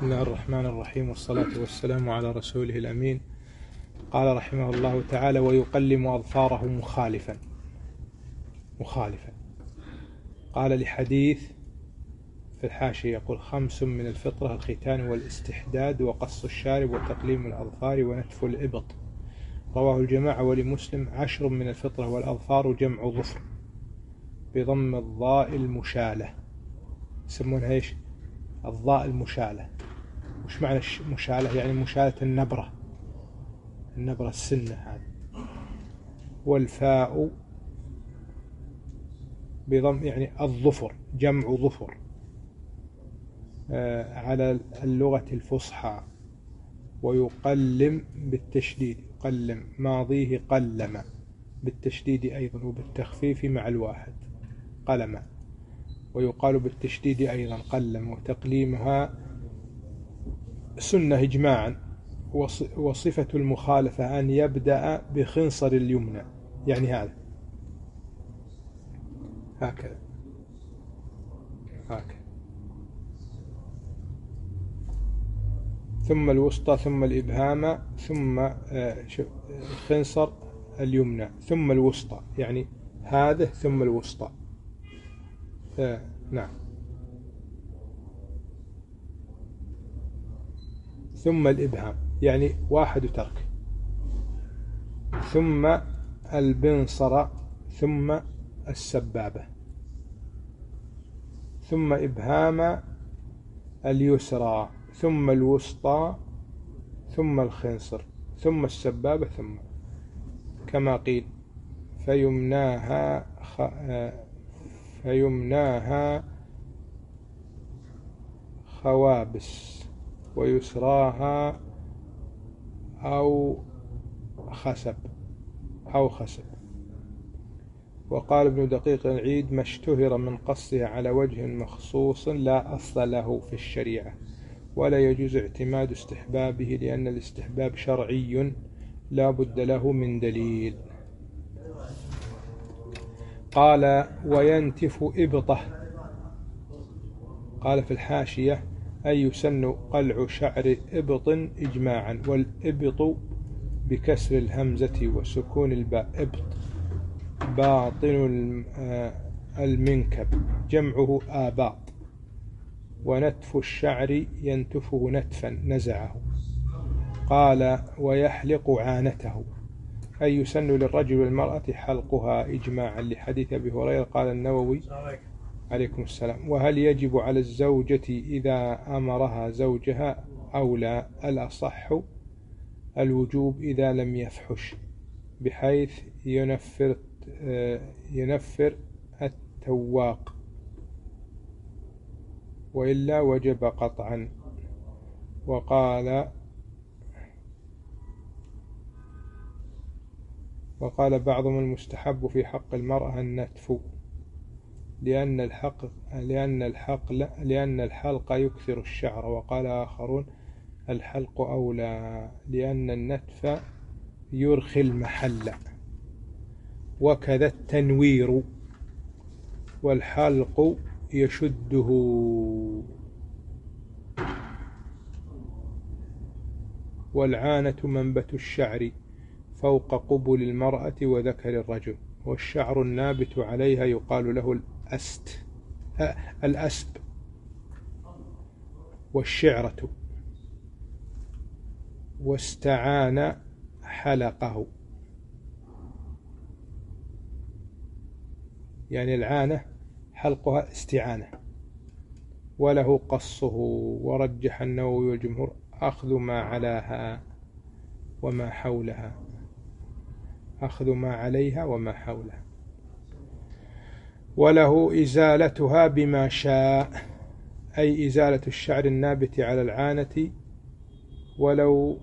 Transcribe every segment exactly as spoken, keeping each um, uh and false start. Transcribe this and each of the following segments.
الله الرحمن الرحيم، والصلاة والسلام على رسوله الأمين. قال رحمه الله تعالى: ويقلم أظفاره مخالفا مخالفا قال لحديث في الحاشية يقول: خمس من الفطرة: الختان والاستحداد وقص الشارب وتقليم الأظفار ونتف الإبط. رواه الجماعة. ولمسلم: عشر من الفطرة والأظفار جمع ظفر بضم الضاء المشالة. يسمونها ايش؟ الضاء المشالة. وش معنى مشالة؟ يعني مشالة النبرة، النبرة السنة هذه. والفاء بضم يعني الظفر، جمع ظفر آه على اللغة الفصحى. ويقلم بالتشديد، يقلم ماضيه قلم بالتشديد أيضا، وبالتخفيف مع الواحد قلم. ويقال بالتشديد أيضا قلم. وتقليمها سنة إجماعا. وصفة المخالفة أن يبدأ بخنصر اليمنى، يعني هذا هكذا هكذا، ثم الوسطى، ثم الإبهام، ثم خنصر اليمنى، ثم الوسطى، يعني هذا ثم الوسطى. آه نعم. ثم الإبهام يعني واحد وترك، ثم البنصر، ثم السبابة، ثم إبهام اليسرى، ثم الوسطى، ثم الخنصر، ثم السبابة، ثم كما قيل: فيمناها خ... فيمناها خوابس، ويسراها أو خسب أو خسب. وقال ابن دقيق العيد: ما اشتهر من قصها على وجه مخصوص لا أصل له في الشريعة، ولا يجوز اعتماد استحبابه، لأن الاستحباب شرعي لا بد له من دليل. قال: وينتف إبطه. قال في الحاشية: أي يسن قلع شعر إبط إجماعا. والإبط بكسر الهمزة وسكون الباء إبط، باطن المنكب، جمعه آباط. ونتف الشعر ينتفه نتفا، نزعه. قال: ويحلق عانته. أي يسن للرجل والمرأة حلقها إجماعا، لحديث أبي هريرة. قال النووي: عليكم السلام: وهل يجب على الزوجة إذا أمرها زوجها أو لا؟ الأصح الوجوب إذا لم يفحش، بحيث ينفر ينفر التواق، وإلا وجب قطعا. وقال وقال بعضهم: المستحب في حق المرأة النتف، لأن الحق لأن الحق لأن الحلق يكثر الشعر. وقال آخرون: الحلق أولى، لأن النتف يرخي المحل. وكذا التنوير، والحلق يشده. والعانة منبت الشعر فوق قبل المرأة وذكر الرجل، والشعر النابت عليها يقال له الأست الأسب والشعرة. واستعان حلقه، يعني العانة حلقها استعانة. وله قصه. ورجح النووي والجمهور أخذ ما علاها وما حولها، أخذ ما عليها وما حولها. وله إزالتها بما شاء، أي إزالة الشعر النابت على العانة، ولو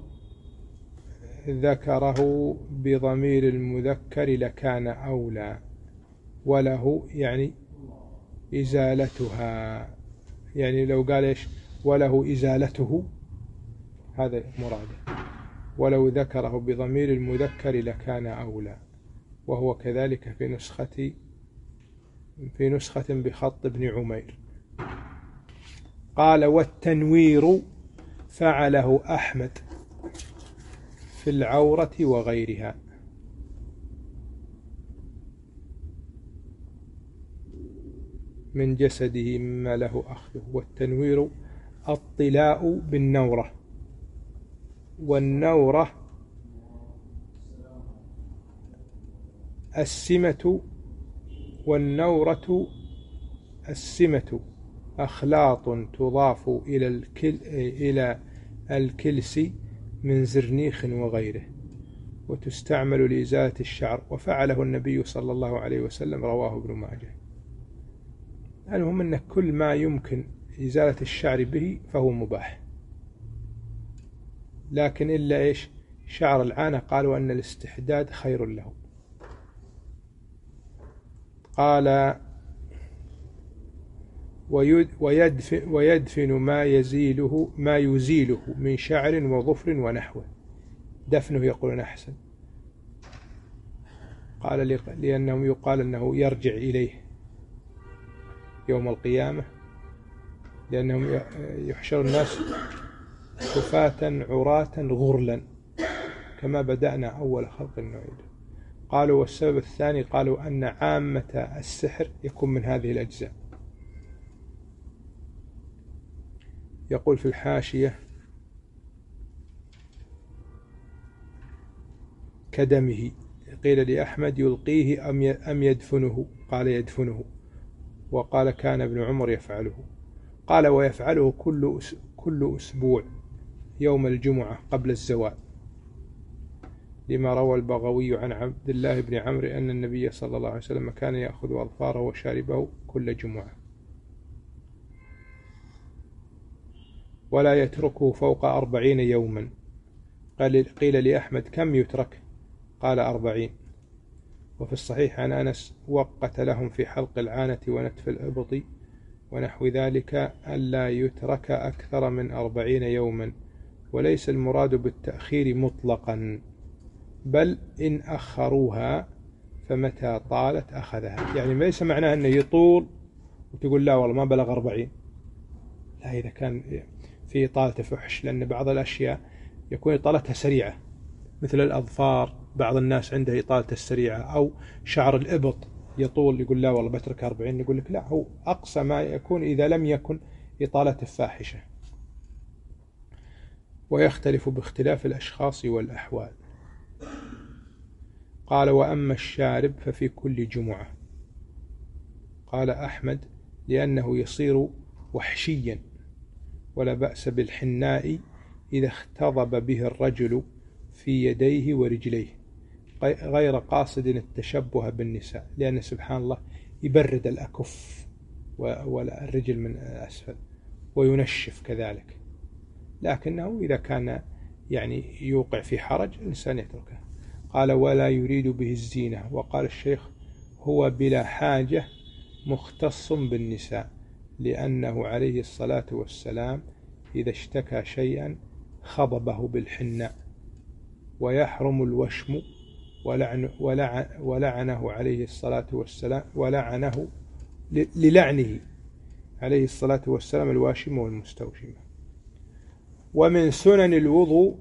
ذكره بضمير المذكر لكان أولى. وله يعني إزالتها، يعني لو قال إيش؟ وله إزالته، هذا مراده. ولو ذكره بضمير المذكر لكان أولى. وهو كذلك في نسخة في نسخة بخط ابن عمير. قال: والتنوير فعله أحمد في العورة وغيرها. من جسده مما له أخذه. والتنوير الطلاء بالنورة، والنورة السمة، والنورة السمة أخلاط تضاف إلى الكل إلى الكلس من زرنيخ وغيره، وتستعمل لإزالة الشعر، وفعله النبي صلى الله عليه وسلم، رواه ابن ماجه. المهم أن كل ما يمكن إزالة الشعر به فهو مباح، لكن إلا إيش؟ شعر العانة قالوا أن الاستحداد خير له. قال ويدفن, ويدفن ما يزيله ما يزيله من شعر وظفر ونحوه. دفنه يقولون أحسن، قال لأنه يقال أنه يرجع إليه يوم القيامة، لأنهم يحشر الناس حفاة عراة غرلا كما بدأنا أول خلق نعيده. قالوا والسبب الثاني قالوا أن عامة السحر يكون من هذه الأجزاء. يقول في الحاشية كدمه. قيل لأحمد يلقيه أم يدفنه؟ قال يدفنه. وقال كان ابن عمر يفعله. قال ويفعله كل كل أسبوع يوم الجمعة قبل الزوال، لما روى البغوي عن عبد الله بن عمرو أن النبي صلى الله عليه وسلم كان يأخذ أظفاره وشاربه كل جمعة، ولا يتركه فوق أربعين يوما. قال قيل لأحمد كم يترك؟ قال أربعين. وفي الصحيح عن أنس وقت لهم في حلق العانة ونتف الإبط ونحو ذلك ألا يترك أكثر من أربعين يوما، وليس المراد بالتأخير مطلقا، بل إن أخروها فمتى طالت أخذها. يعني ليس معناه أنه يطول وتقول لا والله ما بلغ أربعين، لا، إذا كان في إطالة فحش، لأن بعض الأشياء يكون إطالتها سريعة مثل الأظفار، بعض الناس عنده إطالة السريعة، أو شعر الإبط يطول يقول لا والله بترك أربعين، يقول لك لا، هو أقصى ما يكون إذا لم يكن إطالة فاحشة. ويختلف باختلاف الأشخاص والأحوال. قال وأما الشارب ففي كل جمعة. قال أحمد لأنه يصير وحشيا، ولا بأس بالحناء إذا اختضب به الرجل في يديه ورجليه، غير قاصد التشبه بالنساء، لأن سبحان الله يبرد الأكف والرجل من أسفل وينشف كذلك، لكنه إذا كان يعني يوقع في حرج الإنسان يتركه. قال ولا يريد به الزينة. وقال الشيخ هو بلا حاجة مختص بالنساء، لأنه عليه الصلاة والسلام إذا اشتكى شيئا خضبه بالحناء، ويحرم الوشم، ولعن ولعن ولعنه عليه الصلاة والسلام ولعنه للعنه عليه الصلاة والسلام الواشم والمستوشمة. ومن سنن الوضوء،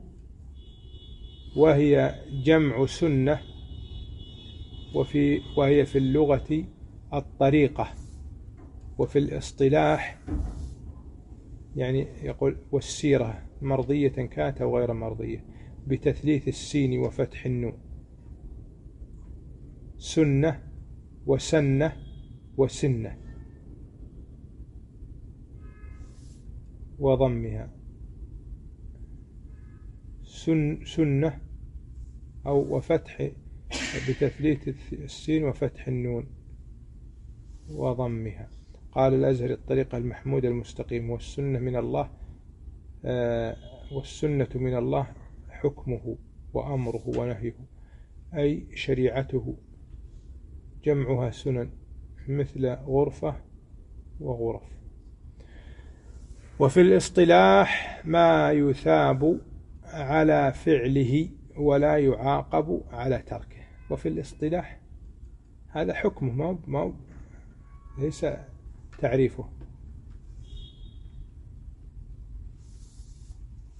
وهي جمع سنة، وفي وهي في اللغة الطريقة، وفي الاصطلاح يعني يقول والسيرة مرضية كانت أو غير مرضية، بتثليث السين وفتح النون. سنة وسنة وسنة وضمها. سن سنة أو وفتح بتثليث السين وفتح النون وضمها. قال الأزهري الطريقة المحمودة المستقيم. والسنة من الله آه والسنة من الله حكمه وأمره ونهيه، أي شريعته، جمعها سنن، مثل غرفة وغرف. وفي الاصطلاح ما يثاب على فعله ولا يعاقب على تركه. وفي الاصطلاح هذا حكمه، ما ما ليس تعريفه.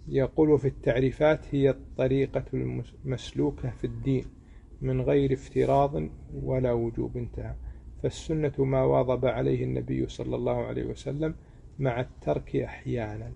يقول: وفي التعريفات هي الطريقة المسلوكة في الدين من غير افتراض ولا وجوب. انتهى. فالسنة ما واظب عليه النبي صلى الله عليه وسلم مع الترك أحيانا،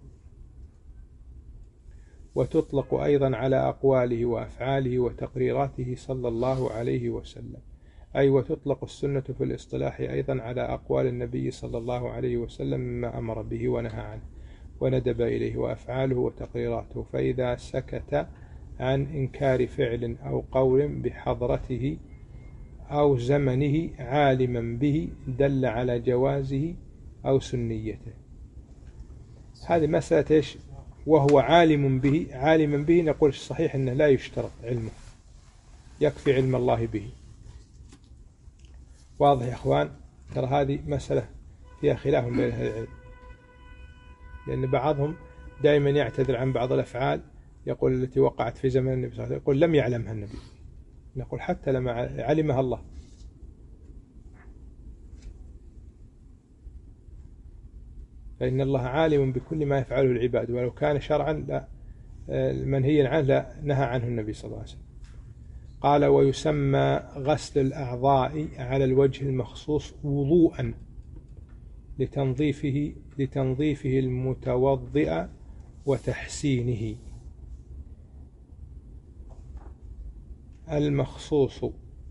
وتطلق أيضا على أقواله وأفعاله وتقريراته صلى الله عليه وسلم، أي وتطلق السنة في الاصطلاح أيضا على أقوال النبي صلى الله عليه وسلم مما أمر به ونهى عنه وندب إليه، وأفعاله وتقريراته. فإذا سكت عن إنكار فعل أو قول بحضرته أو زمنه عالما به دل على جوازه أو سنيته. هذه مسألة إيش؟ وهو عالم به. عالما به نقول الصحيح أنه لا يشترط علمه، يكفي علم الله به. واضح يا أخوان؟ ترى هذه مسألة فيها خلاف بين أهل العلم، لأن بعضهم دائما يعتذر عن بعض الأفعال، يقول التي وقعت في زمن النبي صلى الله عليه وسلم، يقول لم يعلمها النبي. نقول حتى لما علمها الله. فإن الله عالم بكل ما يفعله العباد، ولو كان شرعا لا منهيا عنه لا نهى عنه النبي صلى الله عليه وسلم. قال: ويسمى غسل الأعضاء على الوجه المخصوص وضوءا لتنظيفه لتنظيفه المتوضئ وتحسينه. المخصوص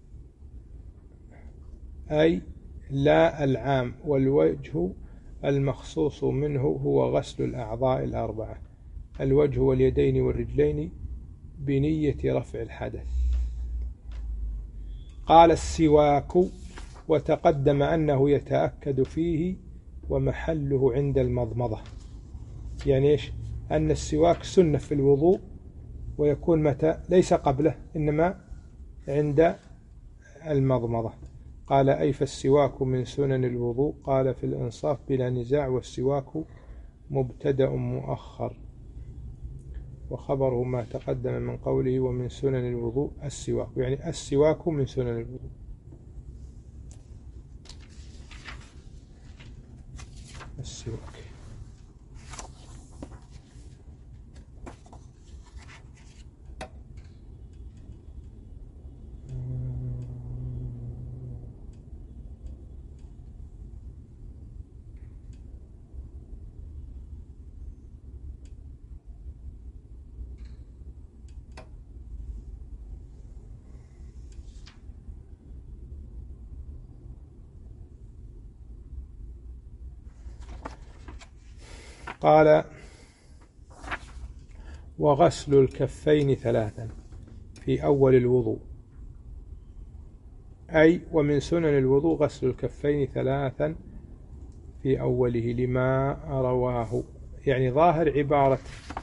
أي لا العام، والوجه المخصوص منه هو غسل الأعضاء الأربعة، الوجه واليدين والرجلين، بنية رفع الحدث. قال: السواك، وتقدم أنه يتأكد فيه ومحله عند المضمضة. يعني إيش؟ أن السواك سنة في الوضوء، ويكون متى؟ ليس قبله، إنما عند المضمضة. قال: أي فالسواك من سنن الوضوء. قال: في الإنصاف بلا نزاع، والسواك مبتدأ مؤخر، وخبره ما تقدم من قوله ومن سنن الوضوء السواك، يعني السواك من سنن الوضوء. السواك. قال: وغسل الكفين ثلاثا في أول الوضوء، أي ومن سنن الوضوء غسل الكفين ثلاثا في أوله لما رواه. يعني ظاهر عبارة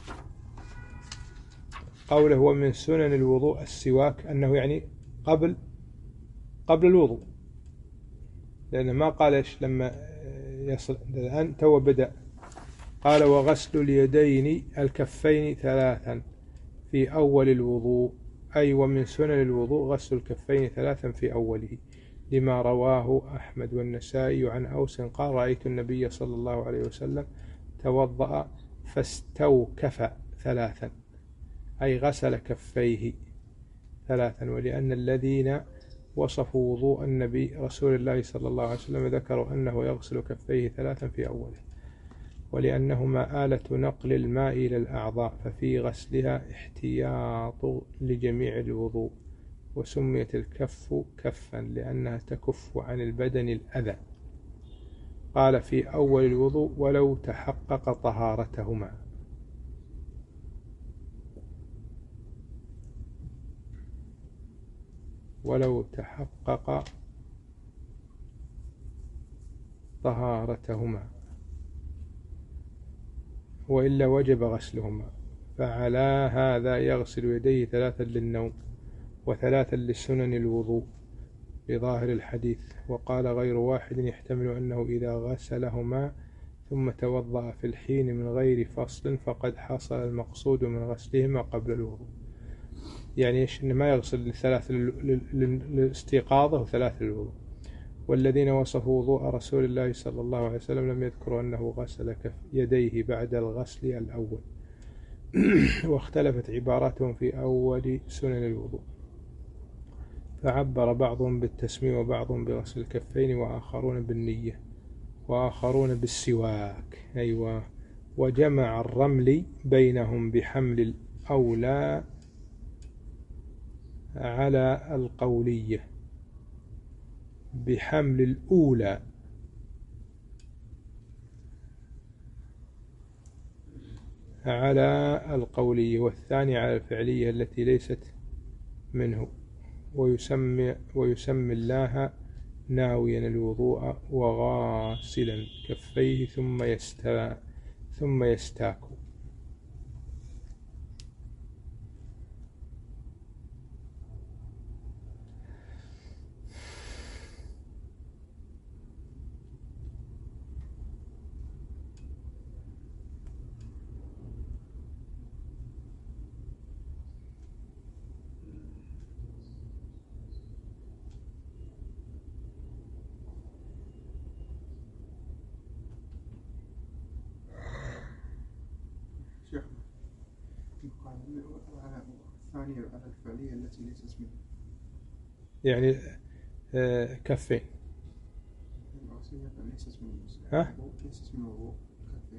قوله ومن سنن الوضوء السواك أنه يعني قبل قبل الوضوء، لأنه ما قالش لما يصل الآن تو بدأ. قال: وغسل اليدين الكفين ثلاثا في أول الوضوء، أي ومن سنن الوضوء غسل الكفين ثلاثا في أوله لما رواه أحمد والنسائي عن أوس قال: رأيت النبي صلى الله عليه وسلم توضأ فاستوكف ثلاثا، أي غسل كفيه ثلاثا. ولأن الذين وصفوا وضوء النبي رسول الله صلى الله عليه وسلم ذكروا أنه يغسل كفيه ثلاثا في أوله، ولأنهما آلة نقل الماء إلى الأعضاء، ففي غسلها احتياط لجميع الوضوء. وسميت الكف كفا لأنها تكف عن البدن الأذى. قال: في أول الوضوء ولو تحقق طهارتهما. ولو تحقق طهارتهما، وإلا وجب غسلهما. فعلى هذا يغسل يديه ثلاثا للنوم وثلاثا لسنن الوضوء بظاهر الحديث. وقال غير واحد يحتمل أنه إذا غسلهما ثم توضأ في الحين من غير فصل فقد حصل المقصود من غسلهما قبل الوضوء. يعني إيش؟ إن ما يغسل ثلاث للاستيقاظة وثلاث للوضوء. والذين وصفوا وضوء رسول الله صلى الله عليه وسلم لم يذكروا أنه غسل كف يديه بعد الغسل الأول. واختلفت عباراتهم في أول سنن الوضوء، فعبر بعضهم بالتسمية وبعضهم بغسل الكفين وآخرون بالنية وآخرون بالسواك. أيوة. وجمع الرملي بينهم بحمل الأولى على القولية بحمل الأولى على القولية والثانية على الفعلية التي ليست منه، ويسمي, ويسمي الله ناويا الوضوء وغاسلا كفيه ثم يستا ثم يستاك. الثانية على الفعلية التي ليست منها، يعني آه كفين. ليست من ها؟ ليست من الوضوء كفين.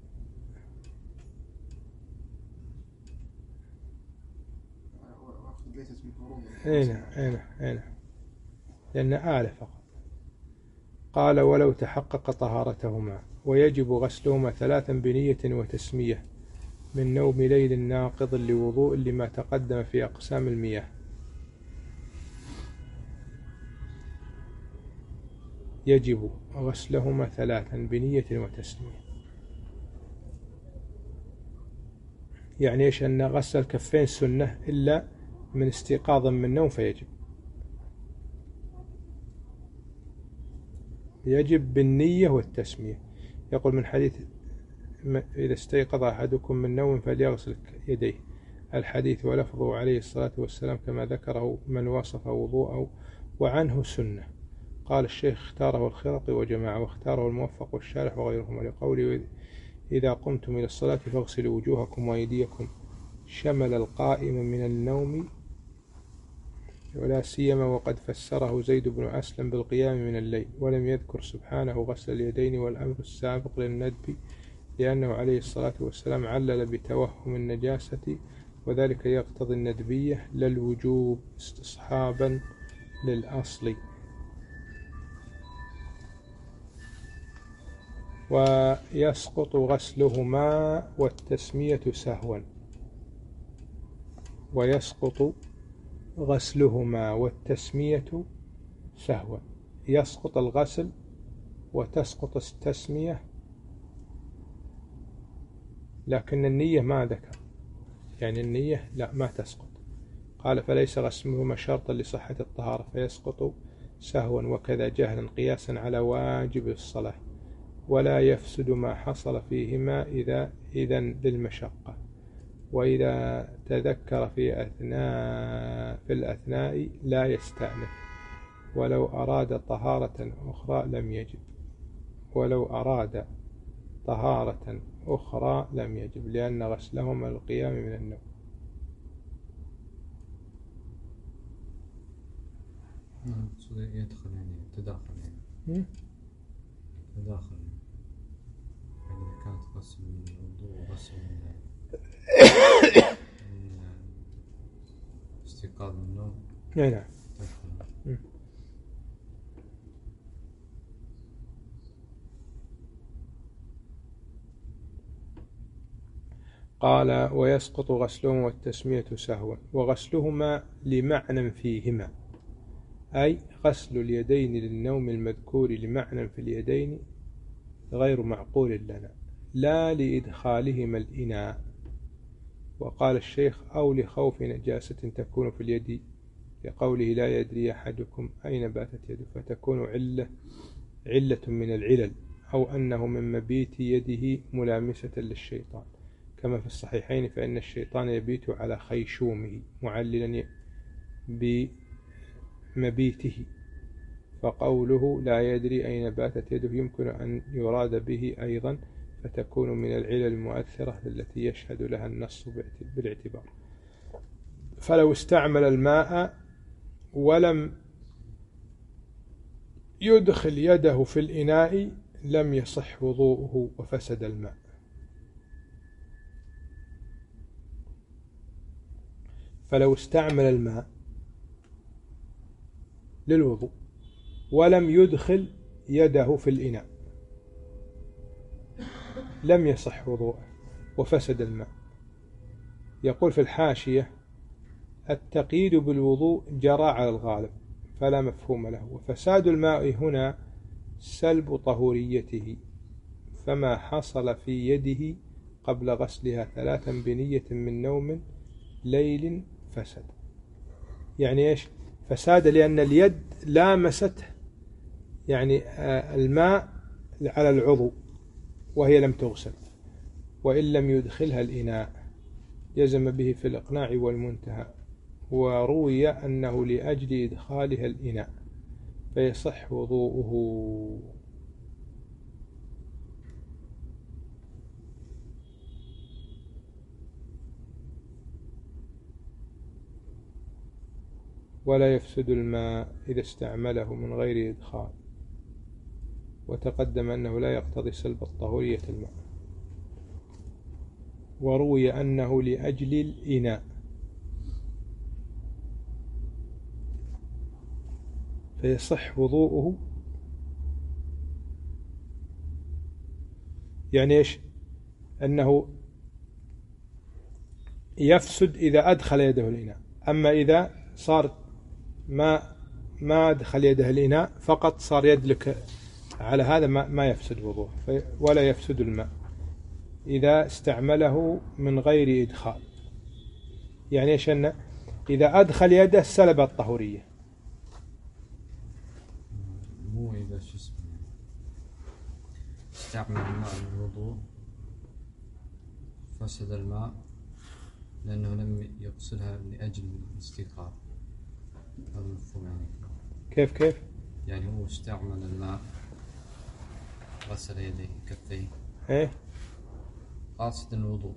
وأخذ ليست من فروض. هنا هنا هنا لأن آلة فقط. قال ولو تحقق طهارتهما ويجب غسلهما ثلاثا بنية وتسمية من نوم ليل ناقض لوضوء لما تقدم في أقسام المياه. يجب غسلهما ثلاثا بنية وتسمية، يعني إيش؟ أن غسل الكفين سنة إلا من استيقاظ من النوم فيجب. يجب بالنية والتسمية. يقول من حديث إذا استيقظ أحدكم من نوم فليغسل يديه، الحديث ولفظه عليه الصلاة والسلام كما ذكره من وصف وضوءه وعنه سنة. قال الشيخ اختاره الخرقي وجماعة، واختاره الموفق والشارح وغيرهما لقوله إذا قمتم إلى الصلاة فاغسلوا وجوهكم وأيديكم، شمل القائم من النوم ولا سيما وقد فسره زيد بن أسلم بالقيام من الليل، ولم يذكر سبحانه غسل اليدين والأمر السابق للندب لأنه عليه الصلاة والسلام علل بتوهم النجاسة وذلك يقتضي الندبية لا الوجوب استصحابا للأصل. ويسقط غسلهما والتسمية سهوا ويسقط غسلهما والتسمية سهوا. يسقط الغسل وتسقط التسمية، لكن النية ما ذكر، يعني النية لا ما تسقط. قال فليس غسلهما شرطا لصحة الطهارة فيسقط سهوا وكذا جهلا قياسا على واجب الصلاة، ولا يفسد ما حصل فيهما إذا إذن للمشقة، وإذا تذكر في أثناء في الأثناء لا يستأنف، ولو أراد طهارة أخرى لم يجب ولو أراد طهارة أخرى لم يجب لأن غسلهما القيام من النوم. يدخل يعني تداخل يعني تداخل يعني إذا كانت غسل من الوضوء وغسل من استيقاظ من النوم. نعم. قال ويسقط غسلهما والتسمية سهوا، وغسلهما لمعنى فيهما، أي غسل اليدين للنوم المذكور لمعنى في اليدين غير معقول لنا لا لإدخالهما الإناء. وقال الشيخ أو لخوف نجاسة تكون في اليد لقوله لا يدري أحدكم أين باتت يده، فتكون علة علة من العلل، أو أنه من مبيت يده ملامسة للشيطان كما في الصحيحين فإن الشيطان يبيت على خيشومه معللا بمبيته، فقوله لا يدري أين باتت يده يمكن أن يراد به أيضا فتكون من العلل المؤثرة التي يشهد لها النص بالاعتبار. فلو استعمل الماء ولم يدخل يده في الإناء لم يصح وضوءه وفسد الماء. فلو استعمل الماء للوضوء ولم يدخل يده في الإناء لم يصح وضوءه وفسد الماء. يقول في الحاشية: التقييد بالوضوء جرى على الغالب فلا مفهوم له، وفساد الماء هنا سلب طهوريته، فما حصل في يده قبل غسلها ثلاثا بنية من نوم ليل فسد. يعني إيش فساد؟ لأن اليد لامست يعني الماء على العضو وهي لم تغسل، وإن لم يدخلها الإناء جزم به في الإقناع والمنتهى، وروي أنه لأجل إدخالها الإناء فيصح وضوءه. ولا يفسد الماء إذا استعمله من غير إدخال، وتقدم أنه لا يقتضي سلب الطهورية الماء. وروي أنه لأجل الإناء فيصح وضوءه. يعني إيش؟ أنه يفسد إذا أدخل يده الإناء، أما إذا صار ما ما أدخل يده الإناء فقط صار يدلك على هذا ما, ما يفسد وضوءه، ولا يفسد الماء إذا استعمله من غير إدخال. يعني إيش؟ أنه إذا أدخل يده سلب الطهورية. مو إذا شو اسمه استعمل الماء للوضوء فسد الماء لأنه لم يغسلها لأجل الاستيقاظ. هذا مفهوم يعني. كيف كيف؟ يعني هو استعمل الماء غسل يديه كفيه إيه قاصد الوضوء،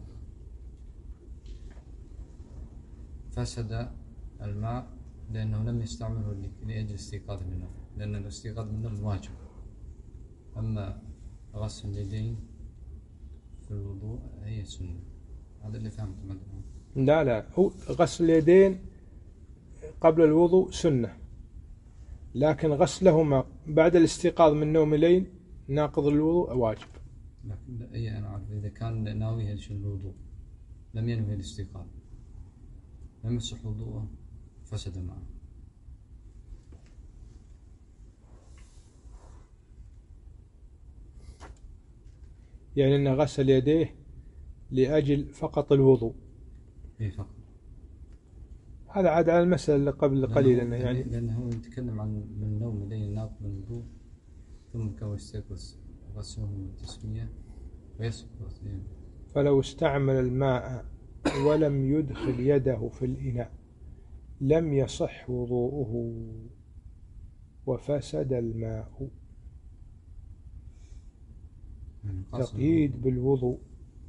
فسد الماء لأنه لم يستعمله لأجل الاستيقاظ من النوم، لأن الاستيقاظ من النوم واجب. أما غسل اليدين في الوضوء هي سنة. هذا اللي فهمته مثلا. لا لا، هو غسل اليدين قبل الوضوء سنة، لكن غسلهما بعد الاستيقاظ من نوم الليل ناقض الوضوء واجب. لكن أي أنا أعرف إذا كان ناوي الوضوء لم ينوي الاستيقاظ لم يصح وضوءه فسد معه. يعني أنه غسل يديه لأجل فقط الوضوء. إيه فقط. هذا عاد على المسألة اللي قبل قليل أنه يعني لأنه يتكلم عن من النوم لين ناقض الوضوء ثم كو يستيقظ غسله من التسمية ويسقط. فلو استعمل الماء ولم يدخل يده في الإناء لم يصح وضوءه وفسد الماء. تقييد بالوضوء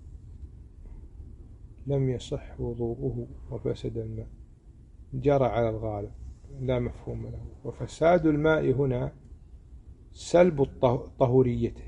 لم يصح وضوءه وفسد الماء جرى على الغالب لا مفهوم له، وفساد الماء هنا سلب طهوريته.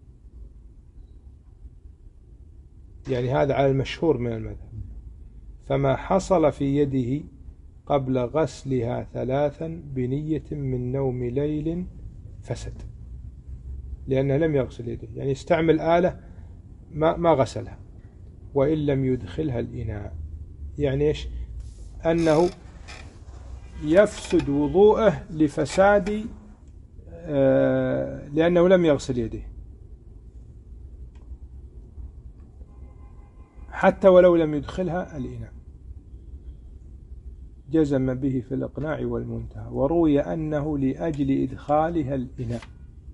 يعني هذا على المشهور من المذهب. فما حصل في يده قبل غسلها ثلاثا بنية من نوم ليل فسد، لأنه لم يغسل يده. يعني استعمل آلة ما, ما غسلها وإن لم يدخلها الإناء. يعني إيش؟ أنه يفسد وضوءه لفساد آه لأنه لم يغسل يده، حتى ولو لم يدخلها الإناء. جزم به في الإقناع والمنتهى. وروي أنه لأجل إدخالها الإناء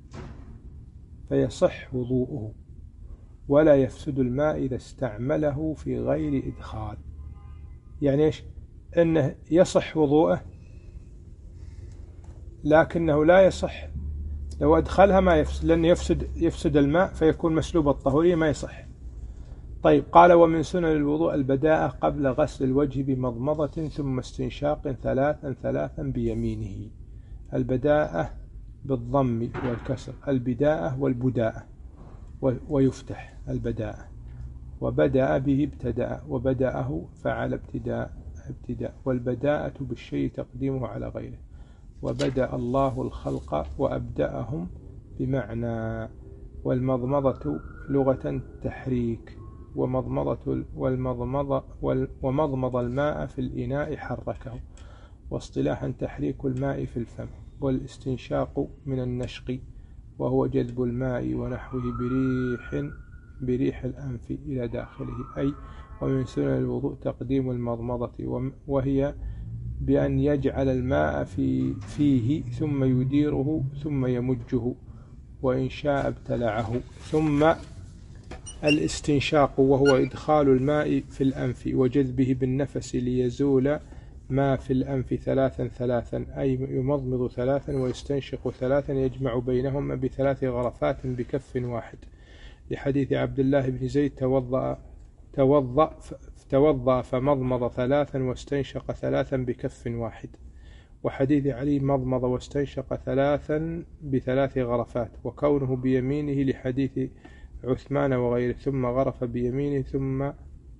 فيصح وضوءه ولا يفسد الماء إذا استعمله في غير إدخال. يعني إيش؟ أنه يصح وضوءه لكنه لا يصح لو أدخلها ما يفسد، لأن يفسد يفسد الماء فيكون مسلوب الطهورية ما يصح. طيب قال ومن سنن الوضوء البداءة قبل غسل الوجه بمضمضة ثم استنشاق ثلاثا ثلاثا بيمينه. البداءة بالضم والكسر، البداءة والبداءة، ويفتح البداءة، وبدأ به ابتدأ، وبدأه فعل ابتداء ابتداء، والبداءة بالشيء تقديمه على غيره. وبدأ الله الخلق وأبدأهم بمعنى. والمضمضة لغة تحريك، ومضمضة والمضمضة ومضمض الماء في الإناء حركه، واصطلاحا تحريك الماء في الفم. والاستنشاق من النشق وهو جذب الماء ونحوه بريح بريح الأنف إلى داخله. أي ومن سنن الوضوء تقديم المضمضة، وهي بأن يجعل الماء في فيه ثم يديره ثم يمجه، وإن شاء ابتلعه. ثم الاستنشاق وهو إدخال الماء في الأنف وجذبه بالنفس ليزول ما في الأنف ثلاثا ثلاثا، أي يمضمض ثلاثا ويستنشق ثلاثا، يجمع بينهما بثلاث غرفات بكف واحد، لحديث عبد الله بن زيد توضأ توضأ توضأ فمضمض ثلاثا واستنشق ثلاثا بكف واحد، وحديث علي مضمض واستنشق ثلاثا بثلاث غرفات، وكونه بيمينه لحديث عثمان وغيره، ثم غرف بيمينه ثم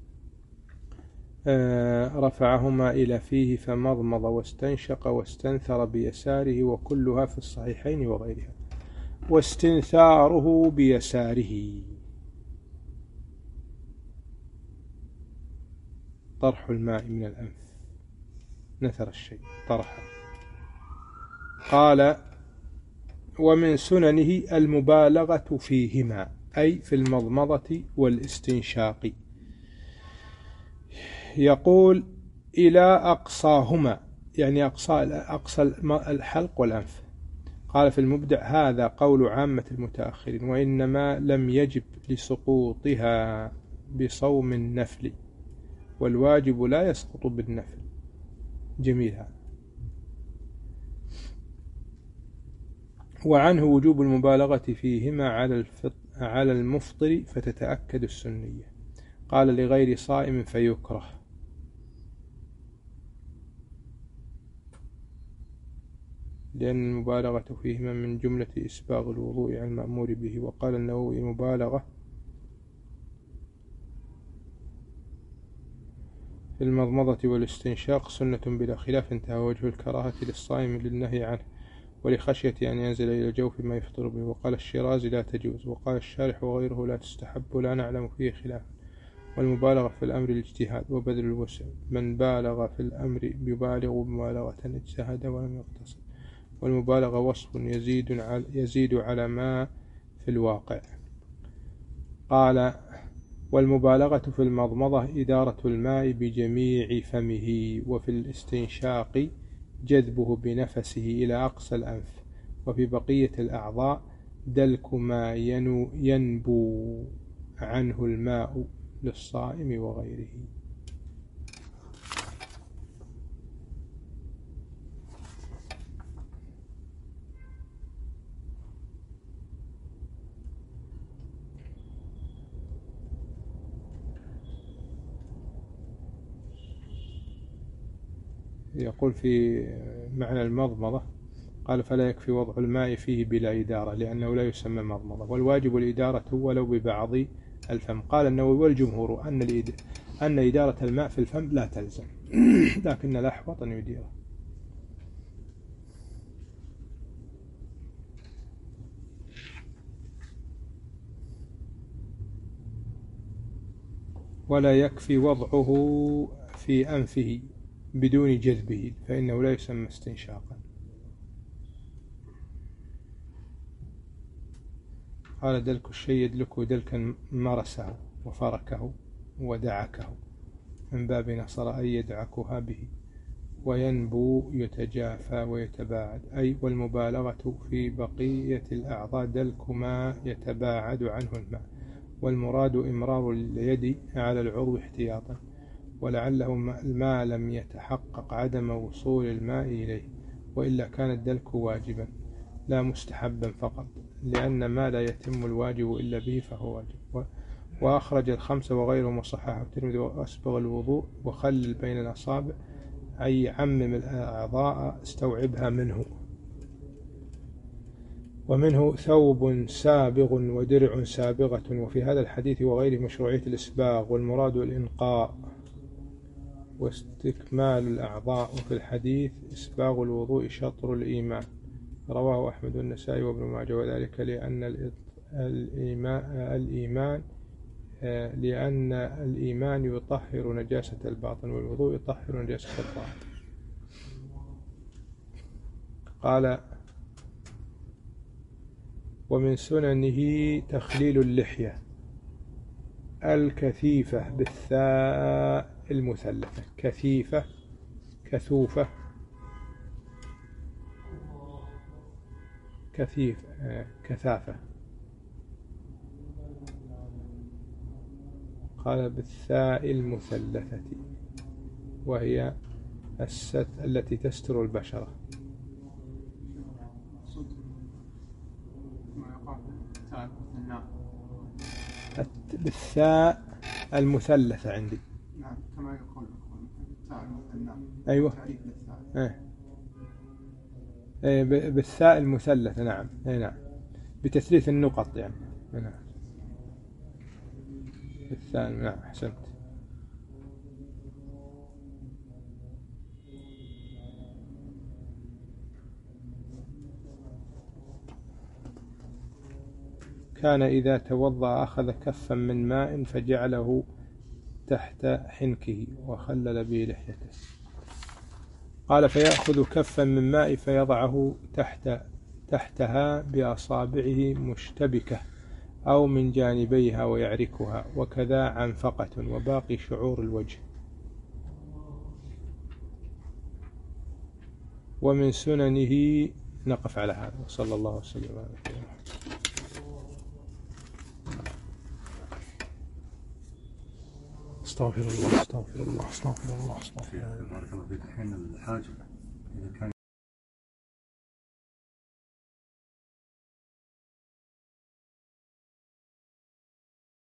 رفعهما إلى فيه فمضمض واستنشق واستنثر بيساره، وكلها في الصحيحين وغيرها. واستنثاره بيساره طرح الماء من الأنف، نثر الشيء طرحه. قال ومن سننه المبالغة فيهما، أي في المضمضة والاستنشاق. يقول إلى أقصاهما، يعني أقصى أقصى الحلق والأنف. قال في المبدع هذا قول عامة المتأخرين، وإنما لم يجب لسقوطها بصوم النفل، والواجب لا يسقط بالنفل. جميل هذا. وعنه وجوب المبالغة فيهما على على المفطر فتتأكد السنية. قال لغير صائم فيكره. لأن المبالغة فيهما من جملة إسباغ الوضوء على المأمور به. وقال النووي المبالغة في المضمضة والاستنشاق سنة بلا خلاف، انتهى وجه الكراهة للصائم للنهي عنه ولخشية أن ينزل إلى الجوف ما يفطر به. وقال الشيرازي لا تجوز، وقال الشارح وغيره لا تستحب ولا نعلم فيه خلاف. والمبالغة في الأمر الاجتهاد وبذل الوسع، من بالغ في الأمر يبالغ مبالغة اجتهد ولم يقتصر. والمبالغة وصف يزيد على, يزيد على ما في الواقع. قال والمبالغة في المضمضة إدارة الماء بجميع فمه، وفي الاستنشاق جذبه بنفسه إلى أقصى الأنف، وفي بقية الأعضاء دلك ما ينبو عنه الماء للصائم وغيره. يقول في معنى المضمضة قال فلا يكفي وضع الماء فيه بلا إدارة لأنه لا يسمى مضمضة، والواجب الإدارة ولو ببعض الفم. قال النووي والجمهور أن أن إدارة الماء في الفم لا تلزم لكن الأحوط أن يديره. ولا يكفي وضعه في أنفه بدون جذبه فإنه لا يسمى استنشاقا. قال دلك الشيء يدلكه دلكا مرسه وفركه ودعكه من باب نصر أي يدعكها به. وينبو يتجافى ويتباعد، أي والمبالغة في بقية الأعضاء دلك ما يتباعد عنه الماء، والمراد إمرار اليد على العضو احتياطا، ولعله ما لم يتحقق عدم وصول الماء إليه، وإلا كان الدلك واجبا. لا مستحبا فقط، لأن ما لا يتم الواجب إلا به فهو واجب. وأخرج الخمسة وغيرهم وصححه الترمذي. وأسبغ الوضوء وخلل بين الأصابع، أي عمم الأعضاء استوعبها منه. ومنه ثوب سابغ ودرع سابغة. وفي هذا الحديث وغيره مشروعية الإسباغ، والمراد الإنقاء واستكمال الأعضاء. وفي الحديث إسباغ الوضوء شطر الإيمان، رواه أحمد والنسائي وابن ماجه. وذلك لأن الإيمان, الإيمان لأن الإيمان يطهر نجاسة الباطن، والوضوء يطهر نجاسة الظاهر. قال: ومن سننه تخليل اللحية الكثيفة بالثاء المثلثة. كثيفة، كثوفة، كثيف، كثافة. قال: بالثاء المثلثة، وهي الست التي تستر البشرة. بالثاء المثلثة عندي. نعم، كما يقول بالثاء المثنى. أيوة. إيه. بالثاء المثلثة. نعم. إيه نعم. بتثليث النقط يعني. نعم. بالثاء. نعم، أحسنت. كان إذا توضأ أخذ كفا من ماء فجعله تحت حنكه وخلل به لحيته. قال: فيأخذ كفا من ماء فيضعه تحت تحتها بأصابعه مشتبكة أو من جانبيها ويعركها، وكذا عنفقة وباقي شعور الوجه. ومن سننه. نقف على هذا، وصلى الله وسلم على نبينا محمد. استغفر الله استغفر الله استغفر الله استغفر الله. بارك الله فيك. الحين الحاجب إذا كان